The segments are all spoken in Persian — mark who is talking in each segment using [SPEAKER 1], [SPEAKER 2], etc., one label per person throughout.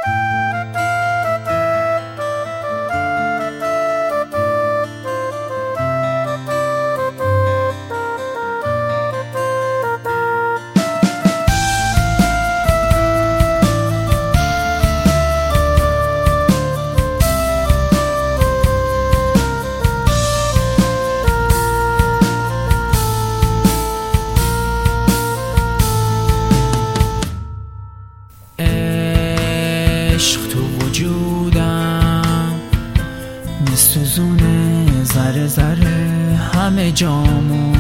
[SPEAKER 1] عشق تو وجودم میسوزونه ذره ذره همه جامو،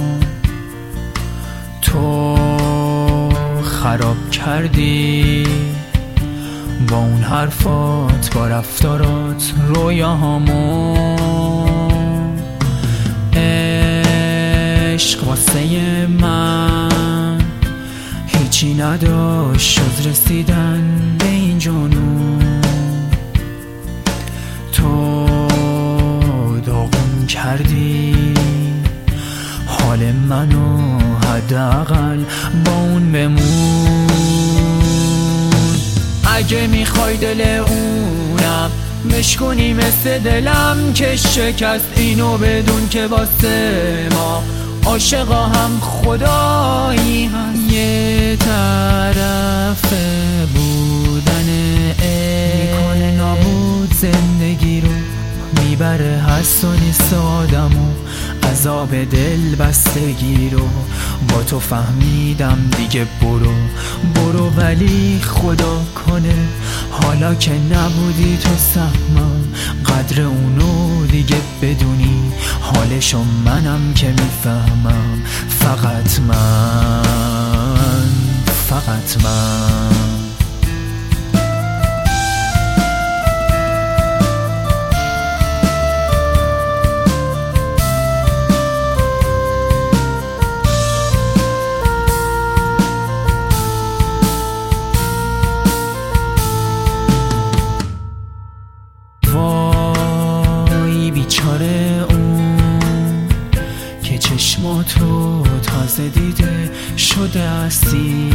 [SPEAKER 1] تو خراب کردی با اون حرفات، با رفتارات رویاهامو. عشق واسه من هیچی نداشت جز رسیدن به این جنون، تو داغون کردی حال منو، حداقل با اون بمون. اگه میخوای دل اونم مشکنی مثل دلم که شکست، اینو بدون که واسه ما عاشقا هم خدایی هست. یه طرف بودن میکنه نابود زندگی رو، میبره حس و نیست آدمو، عذاب دل بستگی رو. با تو فهمیدم دیگه برو ولی خدا کنه حالا که نبودی تو سهمم، قدر اونو دیگه بدونی، حالشو منم که میفهمم. فقط من وای بیچاره اون که چشماتو تازه دیده شده اسیر.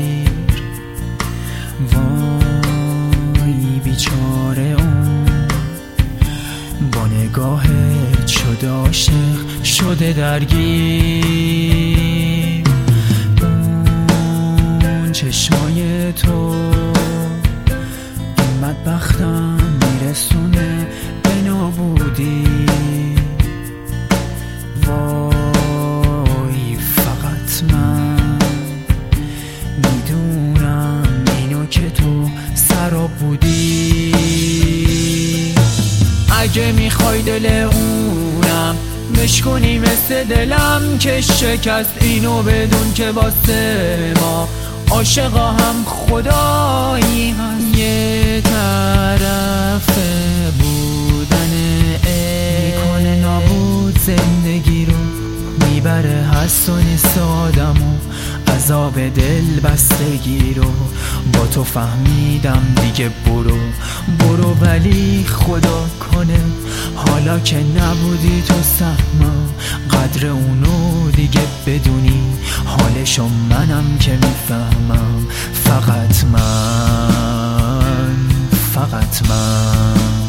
[SPEAKER 1] وای بیچاره اون با نگاهت شده عاشق، شده درگیر. اون چشمای تو این بدبختم میرسونه به نابودی. وای فقط من میدونم اینو که تو سراب بودی. اگه میخوای دل اونم مشکنی مثل دلم که شکست، اینو بدون که واسه ما عاشقا هم خدایی هست. یه طرف بودن میکنه نابود زندگی رو، میبره حس و نیست آدمو، عذاب دل بستگی رو. با تو فهمیدم دیگه برو ولی خدا کنه حالا که نبودی تو سهمم، قدر اونو دیگه بدونی، حالشو منم که میفهمم. فقط من